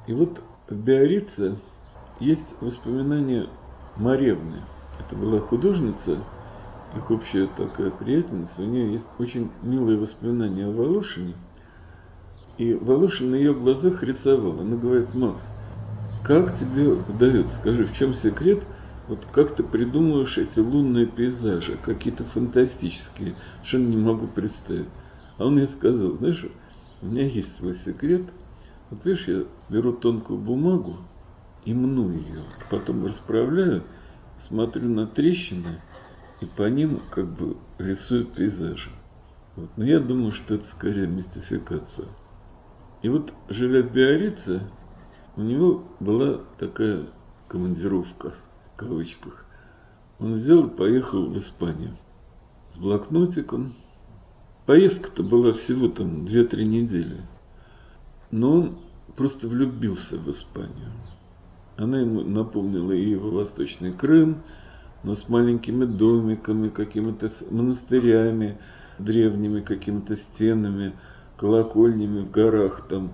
И вот в Биорице есть воспоминания Маревны. Это была художница, их общая такая приятельница. У нее есть очень милые воспоминания о Волошине. И Волошин на ее глазах рисовал. Она говорит: Макс, как тебе удается? Скажи, в чем секрет? Вот как ты придумываешь эти лунные пейзажи, какие-то фантастические, совершенно не могу представить. А он ей сказал: знаешь, у меня есть свой секрет. Вот видишь, я беру тонкую бумагу и мну ее, потом расправляю, смотрю на трещины и по ним как бы рисую пейзажи. Вот. Но я думаю, что это скорее мистификация. И вот, живя в Биорице, у него была такая командировка, в кавычках. Он взял и поехал в Испанию с блокнотиком. Поездка-то была всего там 2-3 недели. Но он просто влюбился в Испанию. Она ему напомнила и его Восточный Крым, но с маленькими домиками, какими-то монастырями, древними какими-то стенами, колокольнями в горах там.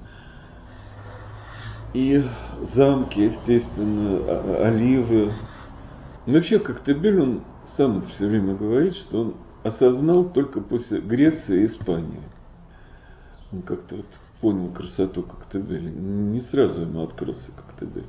И замки, естественно, оливы. Но вообще, Коктебель, он сам все время говорит, что он осознал только после Греции и Испании. Он как-то вот понял красоту Коктебеля. Не сразу ему открылся Коктебель.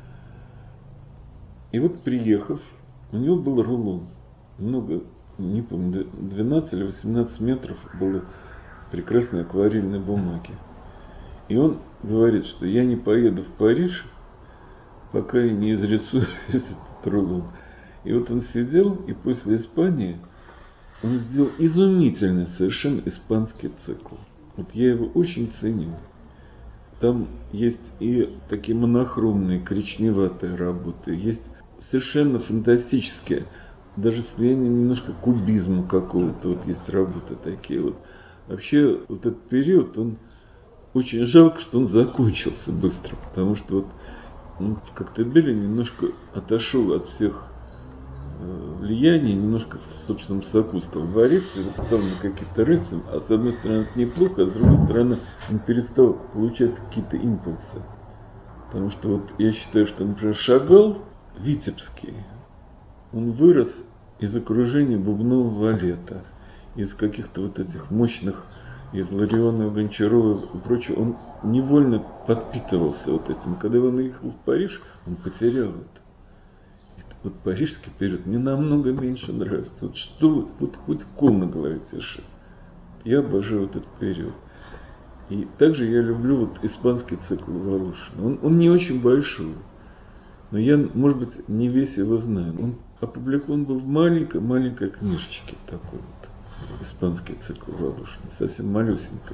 И вот, приехав, у него был рулон. Много, не помню, 12 или 18 метров было прекрасной акварельной бумаги. И он говорит, что я не поеду в Париж, пока я не изрисую весь этот рулон. И вот он сидел, и после Испании он сделал изумительный совершенно испанский цикл. Вот я его очень ценю. Там есть и такие монохромные, коричневатые работы, есть совершенно фантастические, даже с влиянием немножко кубизма какого-то, вот есть работы такие вот. Вообще, вот этот период, он очень жалко, что он закончился быстро, потому что вот он в Коктебеле немножко отошел от всех влияний, немножко в собственном соку стал вариться, вот стал на какие-то рельсы, а с одной стороны это неплохо, а с другой стороны он перестал получать какие-то импульсы. Потому что вот я считаю, что, например, Шагал Витебский, он вырос из окружения бубнового валета, из каких-то вот этих мощных, из Ларионова, Гончарова и прочего, он невольно подпитывался вот этим. Когда он ехал в Париж, он потерял это. Вот парижский период мне намного меньше нравится. Вот что, вот хоть кол на голове тиши. Я обожаю вот этот период. И также я люблю вот испанский цикл Волошина. Он не очень большой, но я, может быть, не весь его знаю. Он опубликован был в маленькой книжечке такой вот. Испанский цикл Волошина, совсем малюсенькой.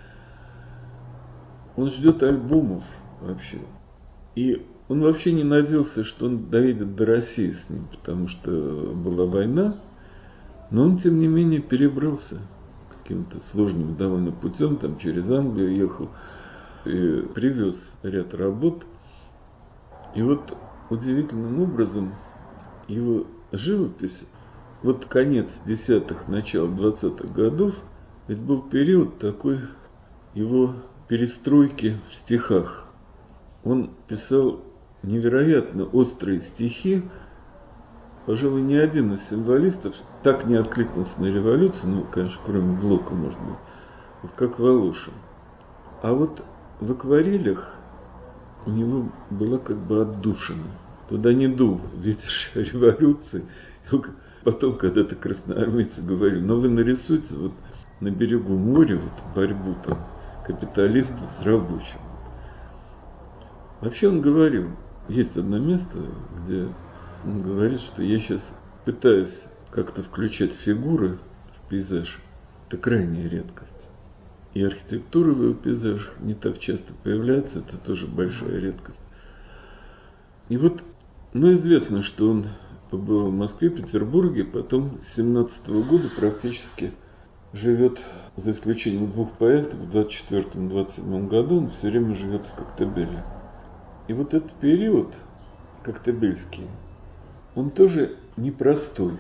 Он ждет альбомов вообще. И он вообще не надеялся, что он доедет до России с ним, потому что была война. Но он, тем не менее, перебрался каким-то сложным довольно путем, там через Англию ехал и привез ряд работ. И вот удивительным образом его живопись, вот конец 10-х, начало 20-х годов, ведь был период такой его перестройки в стихах. Он писал невероятно острые стихи. Пожалуй, ни один из символистов так не откликнулся на революцию, ну, конечно, кроме Блока, может быть, вот как Волошин. А вот в акварелях у него была как бы отдушина. Туда не дул ветер революции. Потом когда-то красноармейцы говорили: но вы нарисуйте вот на берегу моря вот борьбу там капиталиста с рабочим. Вообще он говорил, есть одно место, где он говорит, что я сейчас пытаюсь как-то включать фигуры в пейзаж. Это крайняя редкость. И архитектура в его пейзажах не так часто появляется, это тоже большая редкость. И вот, ну, известно, что он побывал в Москве, Петербурге, потом с 17-го года практически живет, за исключением 2 поездок, в 24-27 году он все время живет в Коктебеле. И вот этот период коктебельский, он тоже непростой.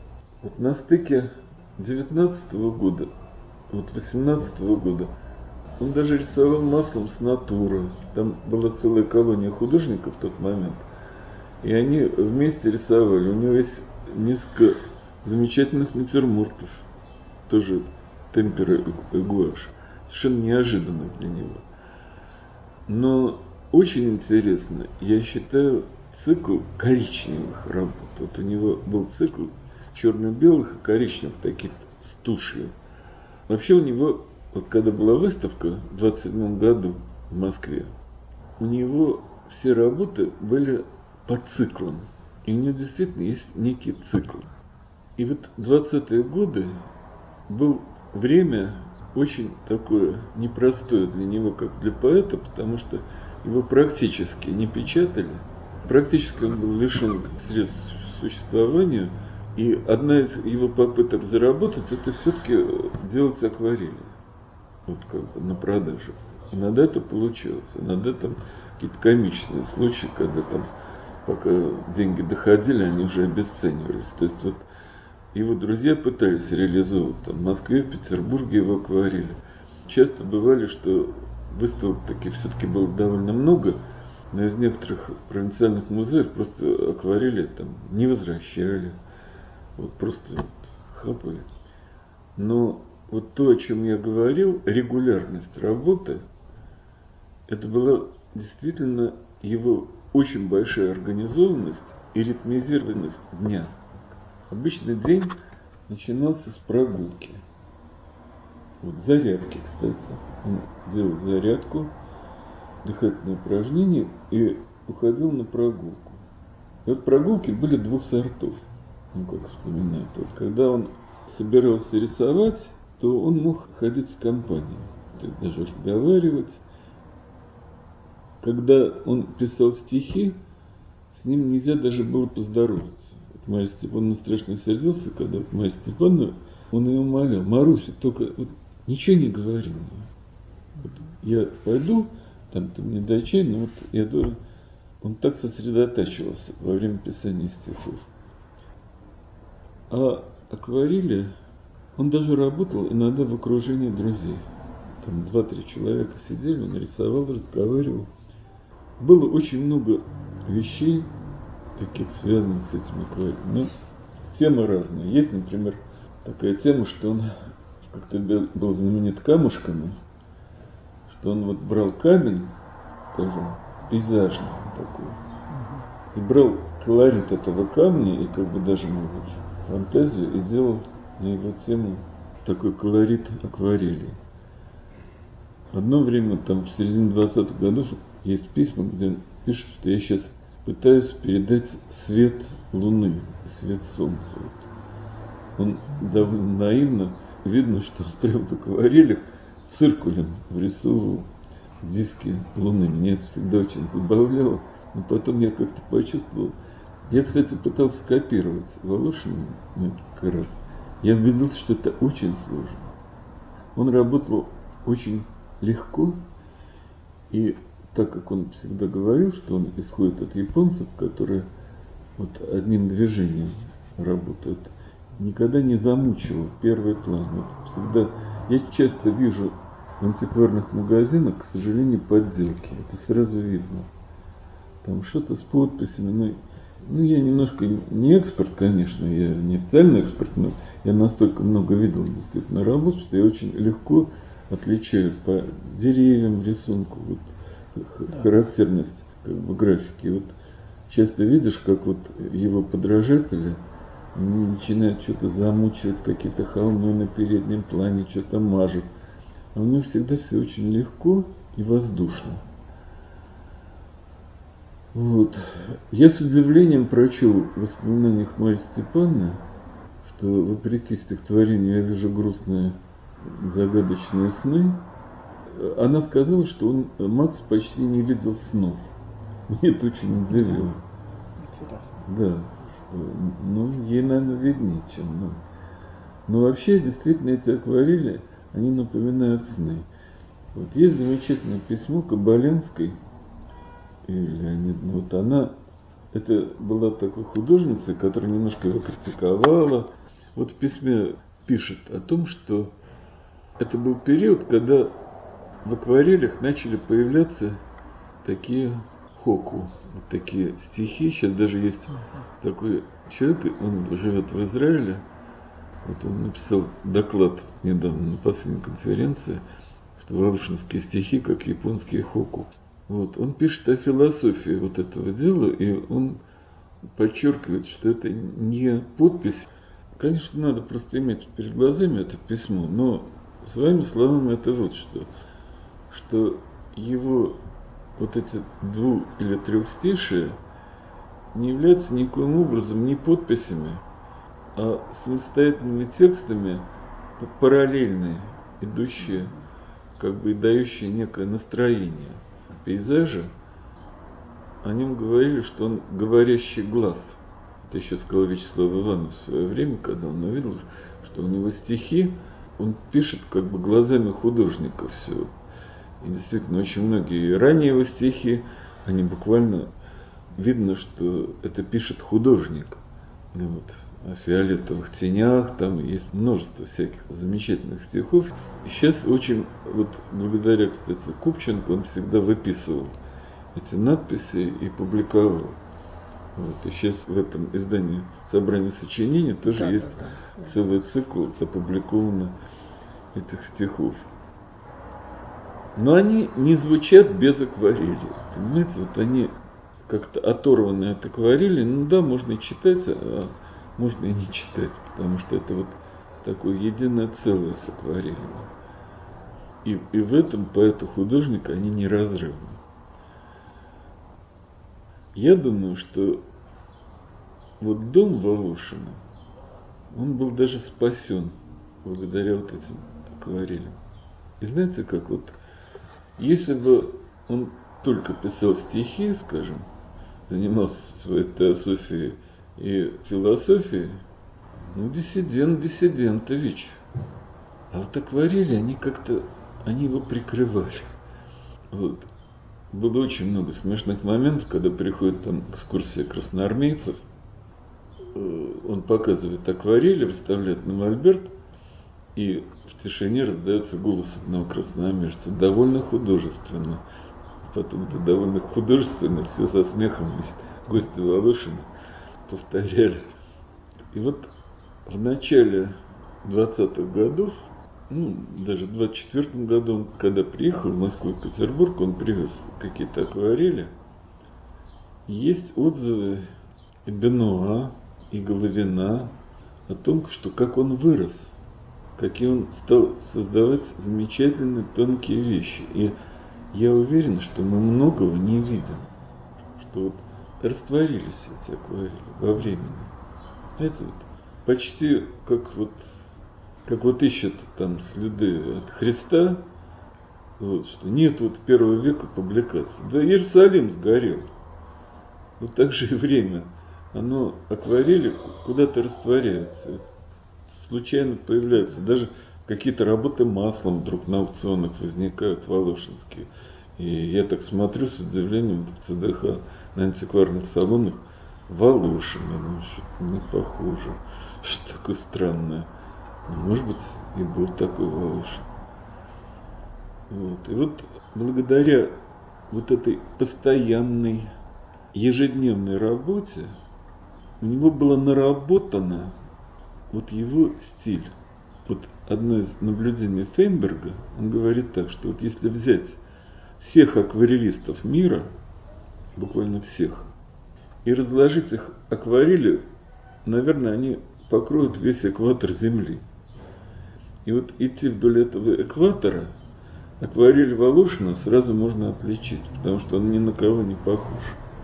Вот на стыке 19-го года, вот 18-го года Он даже рисовал маслом с натуры. Там была целая колония художников в тот момент. И они вместе рисовали. У него есть несколько замечательных натюрмортов. Тоже темпера и гуашь. Совершенно неожиданно для него. Но очень интересно, я считаю, цикл коричневых работ. Вот у него был цикл черно-белых и коричневых, таких с тушью. Вообще у него, вот когда была выставка в 1927 году в Москве, у него все работы были по циклам. И у него действительно есть некий цикл. И вот 20-е годы было время очень такое непростое для него, как для поэта, потому что его практически не печатали. Практически он был лишен средств к существованию. И одна из его попыток заработать, это все-таки делать акварели. Вот как бы на продажу. Иногда это получилось. Иногда там какие-то комичные случаи, когда там пока деньги доходили, они уже обесценивались. То есть вот его друзья пытались реализовывать там, в Москве, в Петербурге его акварели. Часто бывали, что выставок таких все-таки было довольно много, но из некоторых провинциальных музеев просто акварели там не возвращали. Вот просто вот хапали. Но вот то, о чем я говорил, регулярность работы, это была действительно его очень большая организованность и ритмизированность дня. Обычный день начинался с прогулки. Вот зарядки, кстати. Он делал зарядку, дыхательные упражнения и уходил на прогулку. И вот прогулки были двух сортов. Ну, как вспоминают. Вот, когда он собирался рисовать, то он мог ходить с компанией, даже разговаривать. Когда он писал стихи, с ним нельзя даже было поздороваться. Марья Степановна страшно сердился, когда Марья Степановна, он ее умолял: Маруся, только вот ничего не говори мне. Вот я пойду, там ты мне дай чай, но вот я думаю, он так сосредотачивался во время писания стихов. А акварели, он даже работал иногда в окружении друзей. Там 2-3 человека сидели, он рисовал, разговаривал. Было очень много вещей, таких связанных с этим акварелем. Но темы разные. Есть, например, такая тема, что он как-то был знаменит камушками, что он вот брал камень, скажем, пейзажный такой, и брал колорит этого камня, и как бы даже, может быть, фантазию, и делал на его тему такой колорит акварели. Одно время, там в середине 20-х годов, есть письма, где он пишет, что я сейчас пытаюсь передать свет луны, свет солнца. Вот. Он довольно наивно, видно, что он прям в акварелях циркулем вырисовывал диски луны. Меня это всегда очень забавляло, но потом я как-то почувствовал. Я, кстати, пытался копировать Волошина несколько раз. Я убедился, что это очень сложно. Он работал очень легко, и так как он всегда говорил, что он исходит от японцев, которые вот одним движением работают, никогда не замучивал первый план. Вот всегда, я часто вижу в антикварных магазинах, к сожалению, подделки. Это сразу видно. Там что-то с подписями. Ну, я немножко не эксперт, конечно, я не официальный эксперт, но я настолько много видел действительно работ, что я очень легко отличаю по деревьям, рисунку, вот, характерность как бы графики. Вот часто видишь, как вот его подражатели начинают что-то замучивать, какие-то холмы на переднем плане, что-то мажут. А у него всегда все очень легко и воздушно. Вот. Я с удивлением прочел в воспоминаниях Марьи Степановны, что вопреки стихотворению «Я вижу грустные загадочные сны», она сказала, что Макс почти не видел снов. Мне это очень удивило. Интересно. Да, что, ей, наверное, виднее, чем нам. Но вообще, действительно, эти акварели, они напоминают сны. Вот есть замечательное письмо Кабаленской, вот она, это была такой художницей, которая немножко его критиковала. Вот в письме пишет о том, что это был период, когда в акварелях начали появляться такие хоку, вот такие стихи. Сейчас даже есть такой человек, он живет в Израиле. Вот он написал доклад недавно на последней конференции, что волошинские стихи как японские хоку. Вот. Он пишет о философии вот этого дела, и он подчеркивает, что это не подпись. Конечно, надо просто иметь перед глазами это письмо, но своими словами это вот что его вот эти 2 или 3 стишия не являются никоим образом не подписями, а самостоятельными текстами, параллельные, идущие, как бы и дающие некое настроение пейзажа. О нем говорили, что он говорящий глаз. Это еще сказал Вячеслав Иванов в свое время, когда он увидел, что у него стихи, он пишет как бы глазами художника все. И действительно, очень многие ранние его стихи, они буквально видно, что это пишет художник. И вот о фиолетовых тенях, там есть множество всяких замечательных стихов. И сейчас очень, вот благодаря, кстати, Купченко, он всегда выписывал эти надписи и публиковал. Вот. И сейчас в этом издании собрания сочинений тоже есть целый цикл опубликовано этих стихов. Но они не звучат без акварели. Понимаете, вот они как-то оторваны от акварели. Ну да, можно и читать, а можно и не читать, потому что это вот такое единое целое с акварелями. И в этом поэт-художник они неразрывны. Я думаю, что вот дом Волошина, он был даже спасен благодаря вот этим акварелям. И знаете, как вот, если бы он только писал стихи, скажем, занимался своей теософией и философией, ну, диссидентович. А вот акварели, они как-то, они его прикрывали. Вот. Было очень много смешных моментов, когда приходит там экскурсия красноармейцев, он показывает акварели, выставляет на мольберт, и в тишине раздается голос одного красноармейца. Довольно художественно. Потом это довольно художественно, все со смехом, значит, гости Волошина повторяли. И вот в начале 20-х годов, ну, даже в 24-м году, когда приехал в Москву и Петербург, он привез какие-то акварели. Есть отзывы и Бенуа, и Головина о том, что как он вырос, какие он стал создавать замечательные тонкие вещи. И я уверен, что мы многого не видим, что вот растворились эти акварели во времени. Знаете, вот почти как вот ищут там следы от Христа, вот, что нет вот 1 века публикаций. Да Иерусалим сгорел. Вот так же и время. Оно, акварели куда-то растворяются. Случайно появляются. Даже какие-то работы маслом вдруг на аукционах возникают волошинские. И я так смотрю с удивлением в ЦДХ на антикварных салонах. Волошина, ну что-то не похоже. Что такое странное. Может быть, и был такой Волошин. Вот. И вот благодаря вот этой постоянной ежедневной работе у него было наработано вот его стиль. Вот одно из наблюдений Фейнберга, он говорит так, что вот если взять всех акварелистов мира, буквально всех, и разложить их акварели, наверное, они покроют весь экватор Земли. И вот идти вдоль этого экватора, акварель Волошина сразу можно отличить, потому что он ни на кого не похож.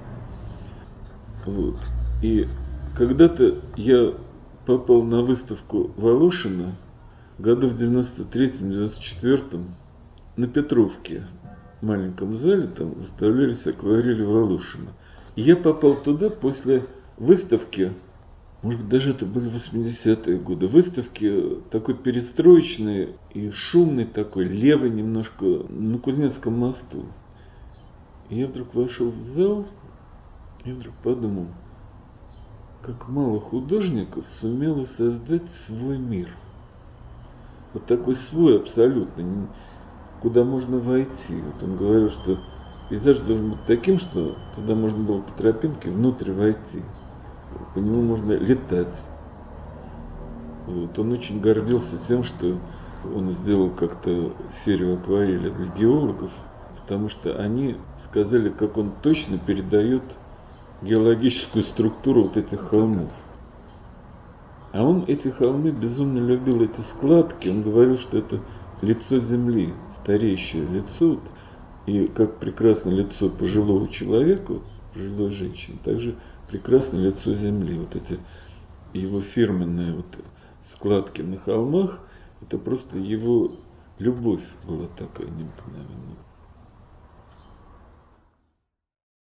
Вот. И когда-то я попал на выставку Волошина году в 93-94 на Петровке, в маленьком зале, там выставлялись акварели Волошина. И я попал туда после выставки, может быть, даже это были 80-е годы, выставки такой перестроечной и шумной такой, левой немножко, на Кузнецком мосту. И я вдруг вошел в зал, и вдруг подумал, как мало художников сумело создать свой мир. Вот такой свой абсолютно. куда можно войти. Вот он говорил, что пейзаж должен быть таким, что туда можно было по тропинке внутрь войти. По нему можно летать. Вот. Он очень гордился тем, что он сделал как-то серию акварелей для геологов, потому что они сказали, как он точно передает геологическую структуру вот этих холмов. А он эти холмы безумно любил, эти складки. Он говорил, что это лицо земли, стареющее лицо. И как прекрасно лицо пожилого человека, пожилой женщины, также прекрасно лицо земли. Вот эти его фирменные вот складки на холмах, это просто его любовь была такая необыкновенная.